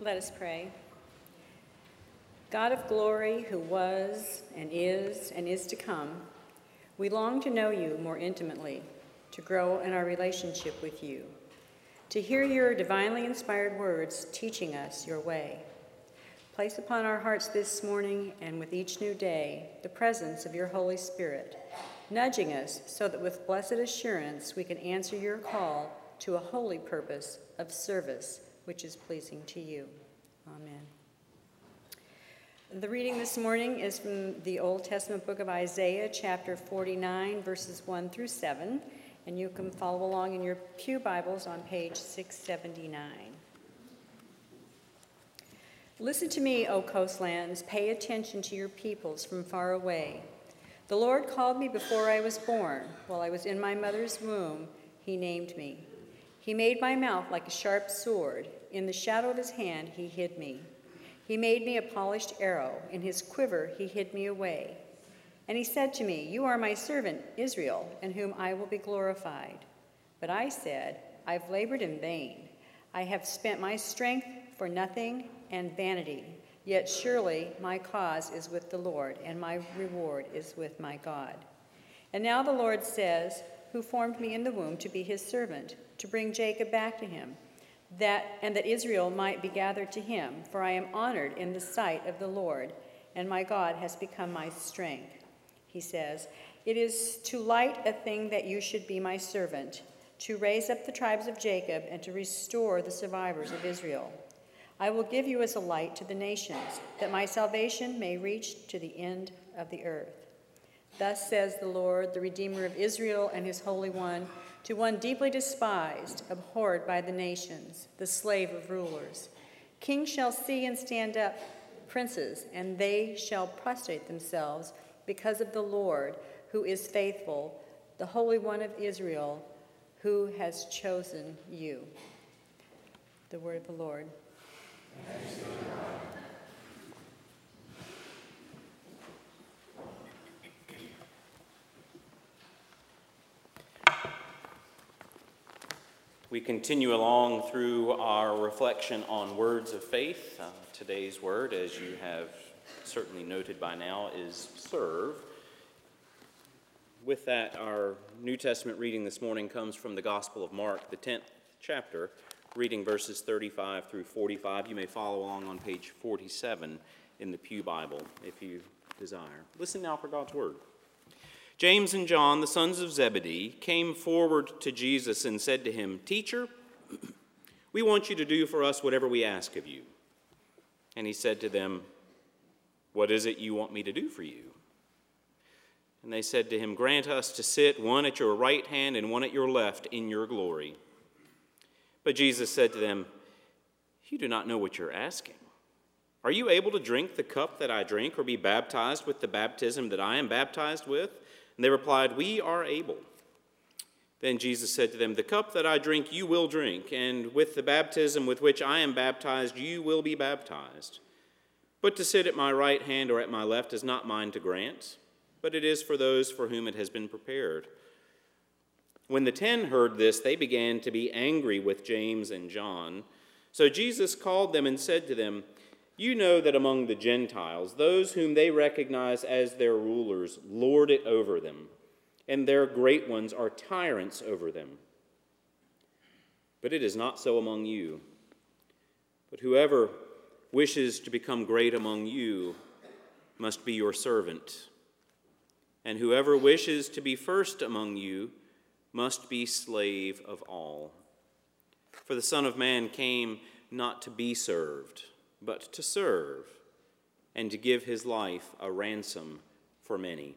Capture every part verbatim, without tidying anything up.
Let us pray. God of glory, who was and is and is to come, we long to know you more intimately, to grow in our relationship with you, to hear your divinely inspired words teaching us your way. Place upon our hearts this morning and with each new day the presence of your Holy Spirit, nudging us so that with blessed assurance we can answer your call to a holy purpose of service which is pleasing to you. Amen. The reading this morning is from the Old Testament book of Isaiah, chapter forty-nine, verses one through seven, and you can follow along in your pew Bibles on page six seventy-nine. Listen to me, O coastlands, pay attention to your peoples from far away. The Lord called me before I was born. While I was in my mother's womb, he named me. He made my mouth like a sharp sword. In the shadow of his hand, he hid me. He made me a polished arrow. In his quiver, he hid me away. And he said to me, you are my servant, Israel, in whom I will be glorified. But I said, I've labored in vain. I have spent my strength for nothing and vanity. Yet surely my cause is with the Lord, and my reward is with my God. And now the Lord says, who formed me in the womb to be his servant, to bring Jacob back to him, that and that Israel might be gathered to him, for I am honored in the sight of the Lord, and my God has become my strength. He says, it is too light a thing that you should be my servant, to raise up the tribes of Jacob and to restore the survivors of Israel. I will give you as a light to the nations, that my salvation may reach to the end of the earth. Thus says the Lord, the Redeemer of Israel and his Holy One, to one deeply despised, abhorred by the nations, the slave of rulers. Kings shall see and stand up, princes, and they shall prostrate themselves because of the Lord, who is faithful, the Holy One of Israel, who has chosen you. The word of the Lord. Thanks be to God. We continue along through our reflection on words of faith. Uh, today's word, as you have certainly noted by now, is serve. With that, our New Testament reading this morning comes from the Gospel of Mark, the tenth chapter, reading verses thirty-five through forty-five. You may follow along on page forty-seven in the Pew Bible if you desire. Listen now for God's word. James and John, the sons of Zebedee, came forward to Jesus and said to him, Teacher, we want you to do for us whatever we ask of you. And he said to them, what is it you want me to do for you? And they said to him, grant us to sit one at your right hand and one at your left in your glory. But Jesus said to them, you do not know what you're asking. Are you able to drink the cup that I drink or be baptized with the baptism that I am baptized with? And they replied, we are able. Then Jesus said to them, the cup that I drink you will drink, and with the baptism with which I am baptized you will be baptized. But to sit at my right hand or at my left is not mine to grant, but it is for those for whom it has been prepared. When the ten heard this, they began to be angry with James and John. So Jesus called them and said to them, you know that among the Gentiles, those whom they recognize as their rulers lord it over them, and their great ones are tyrants over them. But it is not so among you. But whoever wishes to become great among you must be your servant. And whoever wishes to be first among you must be slave of all. For the Son of Man came not to be served, but to serve, and to give his life a ransom for many.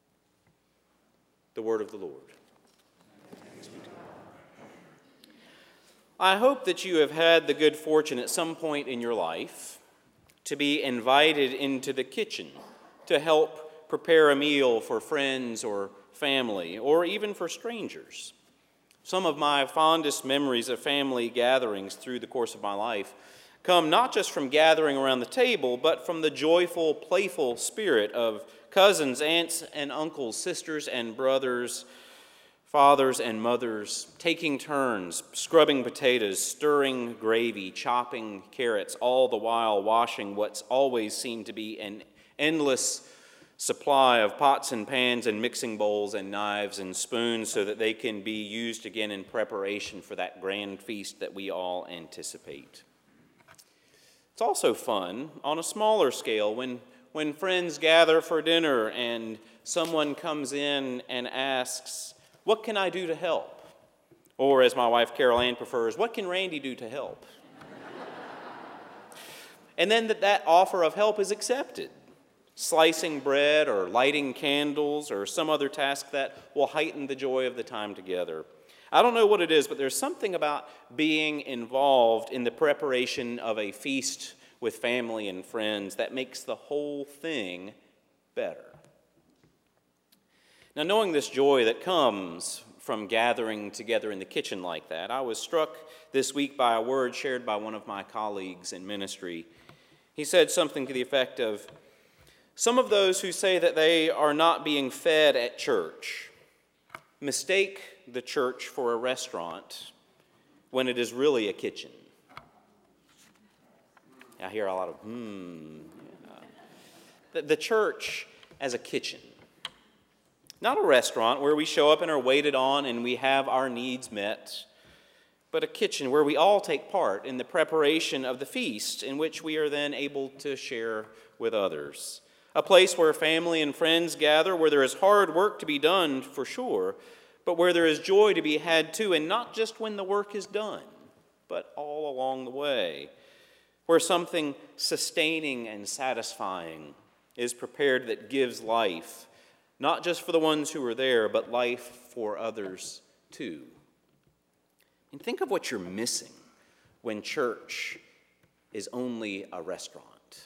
The word of the Lord. I hope that you have had the good fortune at some point in your life to be invited into the kitchen to help prepare a meal for friends or family, or even for strangers. Some of my fondest memories of family gatherings through the course of my life come not just from gathering around the table, but from the joyful, playful spirit of cousins, aunts, and uncles, sisters, and brothers, Fathers and mothers taking turns, scrubbing potatoes, stirring gravy, chopping carrots, all the while washing what's always seemed to be an endless supply of pots and pans and mixing bowls and knives and spoons so that they can be used again in preparation for that grand feast that we all anticipate. It's also fun on a smaller scale when, when friends gather for dinner and someone comes in and asks, "What can I do to help?" Or, as my wife Carol Ann prefers, "What can Randy do to help?" And then that, that offer of help is accepted. Slicing bread or lighting candles or some other task that will heighten the joy of the time together. I don't know what it is, but there's something about being involved in the preparation of a feast with family and friends that makes the whole thing better. Now, knowing this joy that comes from gathering together in the kitchen like that, I was struck this week by a word shared by one of my colleagues in ministry. He said something to the effect of, "Some of those who say that they are not being fed at church mistake the church for a restaurant when it is really a kitchen." I hear a lot of, hmm. Yeah. The, the church as a kitchen. Not a restaurant where we show up and are waited on and we have our needs met, but a kitchen where we all take part in the preparation of the feast in which we are then able to share with others. A place where family and friends gather, where there is hard work to be done for sure, but where there is joy to be had too, and not just when the work is done, but all along the way. Where something sustaining and satisfying is prepared that gives life, not just for the ones who are there, but life for others too. And think of what you're missing when church is only a restaurant.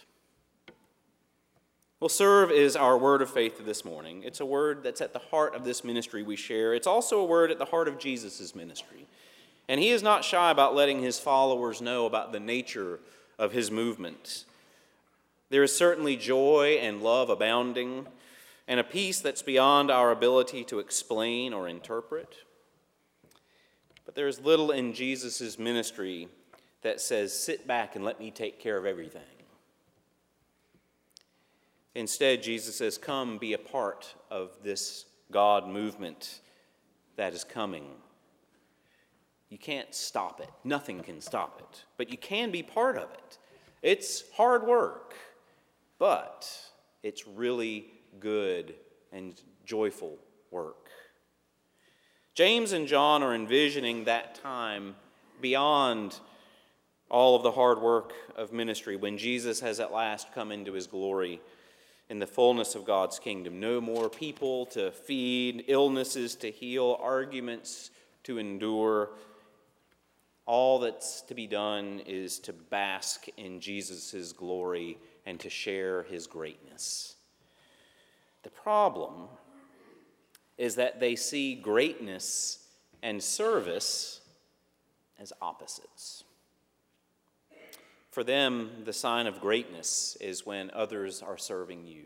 Well, serve is our word of faith this morning. It's a word that's at the heart of this ministry we share. It's also a word at the heart of Jesus' ministry. And he is not shy about letting his followers know about the nature of his movement. There is certainly joy and love abounding, and a peace that's beyond our ability to explain or interpret. But there is little in Jesus' ministry that says, "Sit back and let me take care of everything." Instead, Jesus says, "Come be a part of this God movement that is coming." You can't stop it. Nothing can stop it. But you can be part of it. It's hard work, but it's really good and joyful work. James and John are envisioning that time beyond all of the hard work of ministry when Jesus has at last come into his glory in the fullness of God's kingdom. No more people to feed, illnesses to heal, arguments to endure. All that's to be done is to bask in Jesus' glory and to share his greatness. The problem is that they see greatness and service as opposites. For them, the sign of greatness is when others are serving you.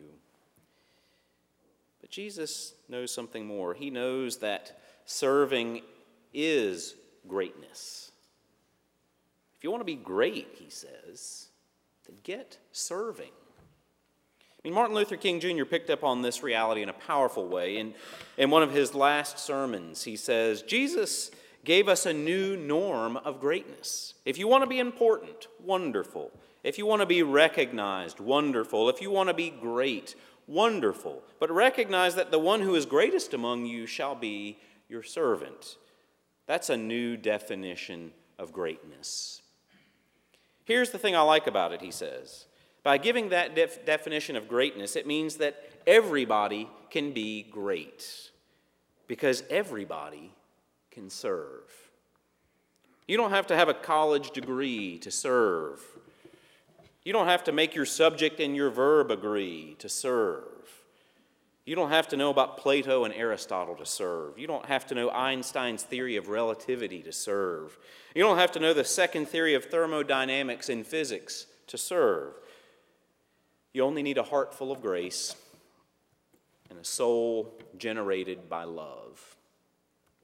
But Jesus knows something more. He knows that serving is greatness. If you want to be great, he says, then get serving. I mean, Martin Luther King Junior picked up on this reality in a powerful way. In, in one of his last sermons, he says, Jesus gave us a new norm of greatness. If you want to be important, wonderful. If you want to be recognized, wonderful. If you want to be great, wonderful. But recognize that the one who is greatest among you shall be your servant. That's a new definition of greatness. Here's the thing I like about it, he says. By giving that def- definition of greatness, it means that everybody can be great because everybody can serve. You don't have to have a college degree to serve. You don't have to make your subject and your verb agree to serve. You don't have to know about Plato and Aristotle to serve. You don't have to know Einstein's theory of relativity to serve. You don't have to know the second theory of thermodynamics in physics to serve. You only need a heart full of grace and a soul generated by love.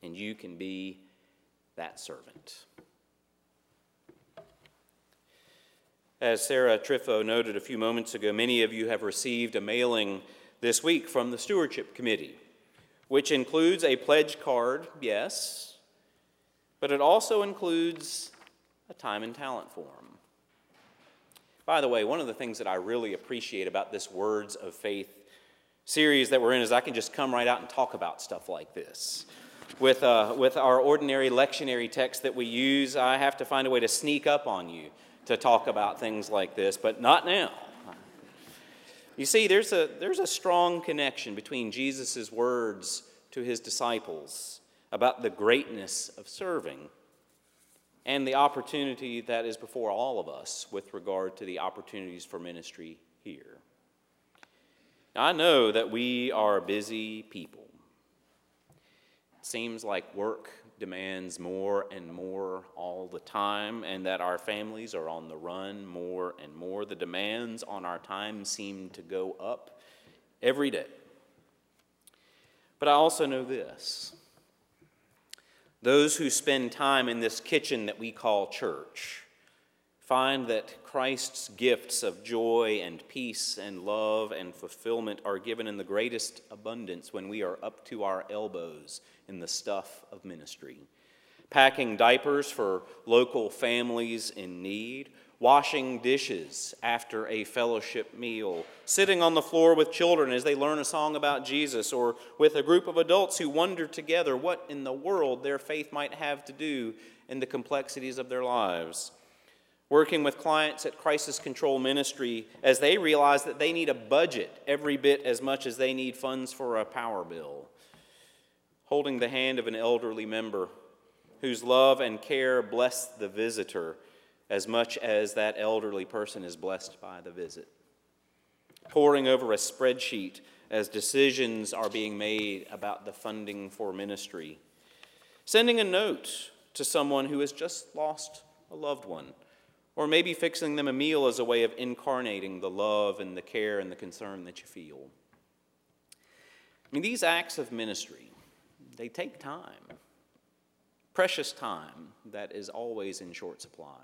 and you can be that servant. As Sarah Trifo noted a few moments ago, many of you have received a mailing this week from the Stewardship Committee, which includes a pledge card, yes, but it also includes a time and talent form. By the way, one of the things that I really appreciate about this Words of Faith series that we're in is I can just come right out and talk about stuff like this. With, uh, with our ordinary lectionary text that we use, I have to find a way to sneak up on you to talk about things like this, but not now. You see, there's a, there's a strong connection between Jesus' words to his disciples about the greatness of serving and the opportunity that is before all of us with regard to the opportunities for ministry here. Now, I know that we are busy people. It seems like work demands more and more all the time, and that our families are on the run more and more. The demands on our time seem to go up every day. But I also know this. Those who spend time in this kitchen that we call church find that Christ's gifts of joy and peace and love and fulfillment are given in the greatest abundance when we are up to our elbows in the stuff of ministry. Packing diapers for local families in need, washing dishes after a fellowship meal, sitting on the floor with children as they learn a song about Jesus, or with a group of adults who wonder together what in the world their faith might have to do in the complexities of their lives. Working with clients at Crisis Control Ministry as they realize that they need a budget every bit as much as they need funds for a power bill. Holding the hand of an elderly member whose love and care bless the visitor as much as that elderly person is blessed by the visit. Poring over a spreadsheet as decisions are being made about the funding for ministry. Sending a note to someone who has just lost a loved one, or maybe fixing them a meal as a way of incarnating the love and the care and the concern that you feel. I mean, these acts of ministry, they take time, precious time that is always in short supply.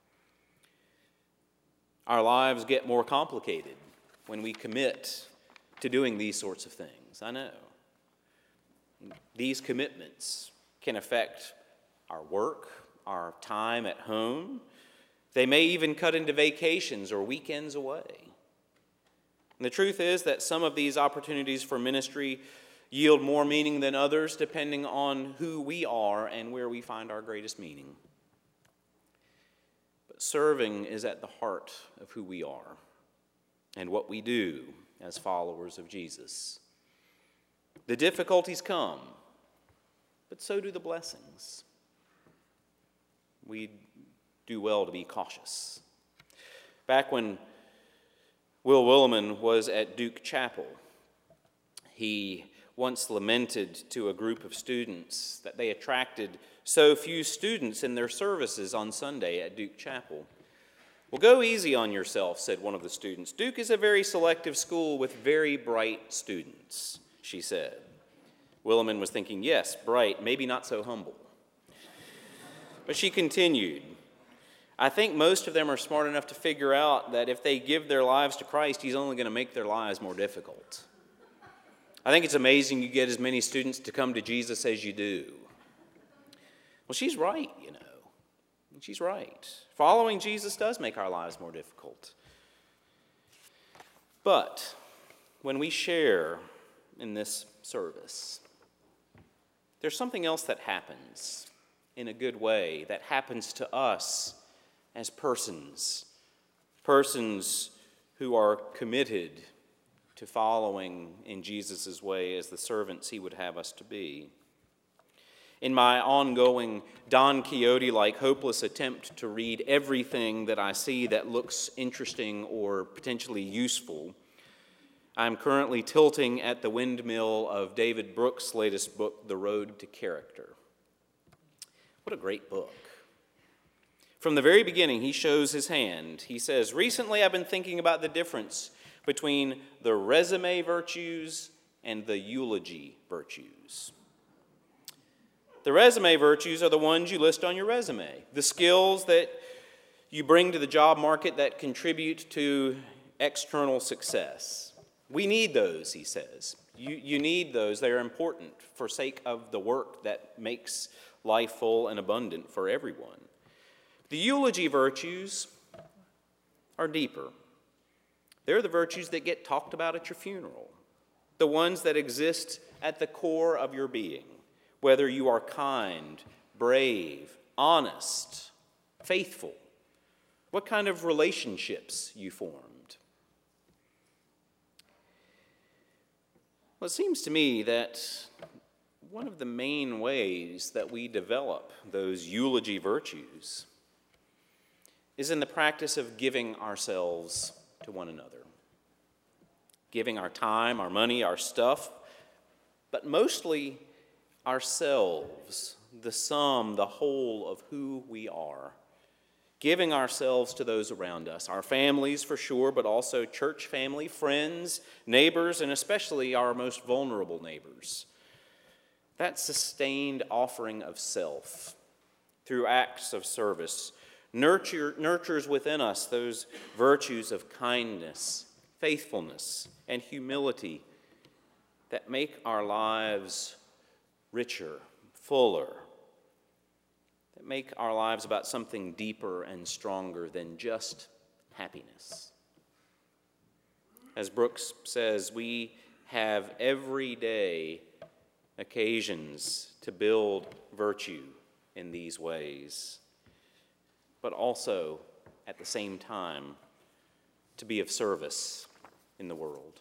Our lives get more complicated when we commit to doing these sorts of things. I know. These commitments can affect our work, our time at home. They may even cut into vacations or weekends away. And the truth is that some of these opportunities for ministry yield more meaning than others, depending on who we are and where we find our greatest meaning. But serving is at the heart of who we are and what we do as followers of Jesus. The difficulties come, but so do the blessings. We do well to be cautious. Back when Will Willimon was at Duke Chapel, he once lamented to a group of students that they attracted so few students in their services on Sunday at Duke Chapel. "Well, go easy on yourself," said one of the students. "Duke is a very selective school with very bright students," she said. Willimon was thinking, yes, bright, maybe not so humble. But she continued, "I think most of them are smart enough to figure out that if they give their lives to Christ, he's only going to make their lives more difficult. I think it's amazing you get as many students to come to Jesus as you do." Well, she's right, you know. She's right. Following Jesus does make our lives more difficult. But when we share in this service, there's something else that happens in a good way, that happens to us as persons, persons who are committed to following in Jesus' way as the servants he would have us to be. In my ongoing Don Quixote-like hopeless attempt to read everything that I see that looks interesting or potentially useful, I'm currently tilting at the windmill of David Brooks' latest book, The Road to Character. What a great book. From the very beginning, he shows his hand. He says, "Recently I've been thinking about the difference between the resume virtues and the eulogy virtues." The resume virtues are the ones you list on your resume, the skills that you bring to the job market that contribute to external success. We need those, he says. You, you need those. They are important for sake of the work that makes life full and abundant for everyone. The eulogy virtues are deeper. They're the virtues that get talked about at your funeral, the ones that exist at the core of your being, whether you are kind, brave, honest, faithful, what kind of relationships you formed. Well, it seems to me that one of the main ways that we develop those eulogy virtues is in the practice of giving ourselves to one another. Giving our time, our money, our stuff, but mostly ourselves, the sum, the whole of who we are. Giving ourselves to those around us, our families for sure, but also church family, friends, neighbors, and especially our most vulnerable neighbors. That sustained offering of self through acts of service nurture, nurtures within us those virtues of kindness, faithfulness, and humility that make our lives richer, fuller, that make our lives about something deeper and stronger than just happiness. As Brooks says, we have everyday occasions to build virtue in these ways, but also, at the same time, to be of service in the world.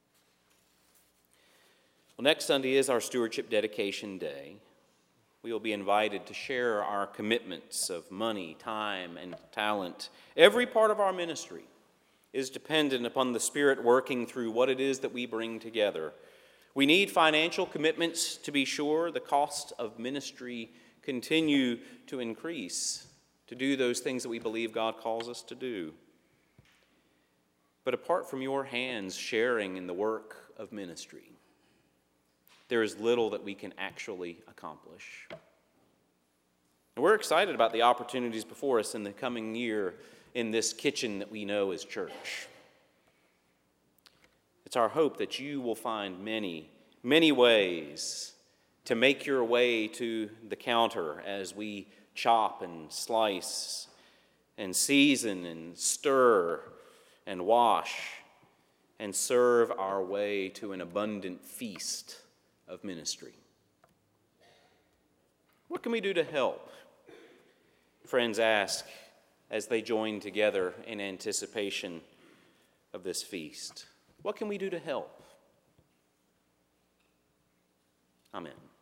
Well, next Sunday is our Stewardship Dedication Day. We will be invited to share our commitments of money, time, and talent. Every part of our ministry is dependent upon the Spirit working through what it is that we bring together. We need financial commitments to be sure. The cost of ministry continue to increase to do those things that we believe God calls us to do. But apart from your hands sharing in the work of ministry, there is little that we can actually accomplish. And we're excited about the opportunities before us in the coming year in this kitchen that we know as church. It's our hope that you will find many, many ways to make your way to the counter as we chop and slice and season and stir and wash and serve our way to an abundant feast of ministry. What can we do to help? Friends ask as they join together in anticipation of this feast. What can we do to help? Amen.